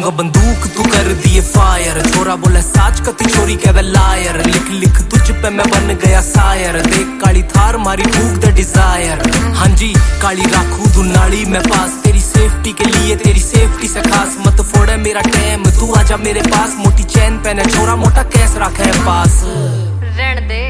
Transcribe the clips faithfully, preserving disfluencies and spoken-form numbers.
चलाऊंगा बंदूक तू कर दिए फायर। छोरा बोले साच कती चोरी कहवे लायर। लिख लिख तुझ पे मैं बन गया सायर। देख काली थार मारी भूख द डिजायर। हाँ जी काली राखू तू नाली में पास। तेरी सेफ्टी के लिए तेरी सेफ्टी से खास। मत फोड़े मेरा टाइम तू आजा मेरे पास। मोटी चैन पहने छोरा मोटा कैस रखे पास। रहने दे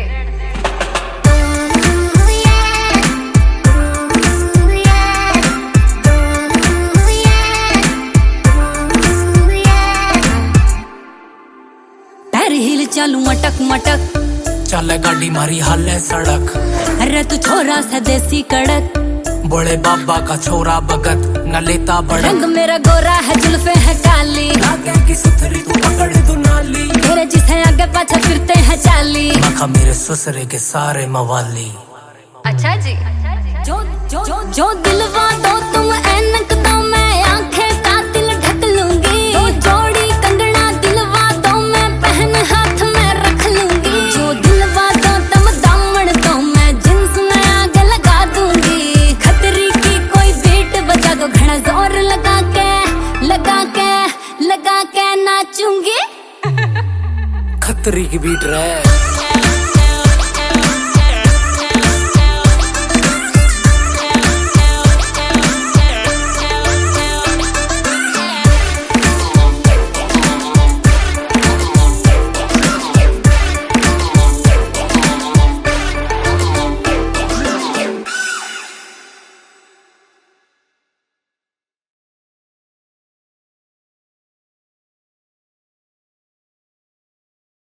हिल चालू मटक मटक चले गाड़ी मारी हाले सड़क। अरे तू छोरा सा देसी कड़क। बोले बाबा का छोरा भगत न लेता बड़ा। रंग मेरा गोरा है जुल्फे है काली। लागे की सुथरी तू पकड़ दो नाली। मेरे जिसे आगे पाछे फिरते हैं चाली। मखा मेरे ससुरे के सारे मवाली। अच्छा जी जो जो जो, जो दिलवा दो तुम ऐनक दो मैं आंखें कातिल ढक लूंगी। जो जोड़ी कंगना दिलवा दो मैं पहन हाथ में रख लूंगी। जो दिलवा दो तुम दामन दो मैं जिन्स में आग लगा दूंगी। खतरी की कोई बीट बजा दो घना जोर लगा के लगा के लगा के नाचूंगी। खतरी की बीट रहे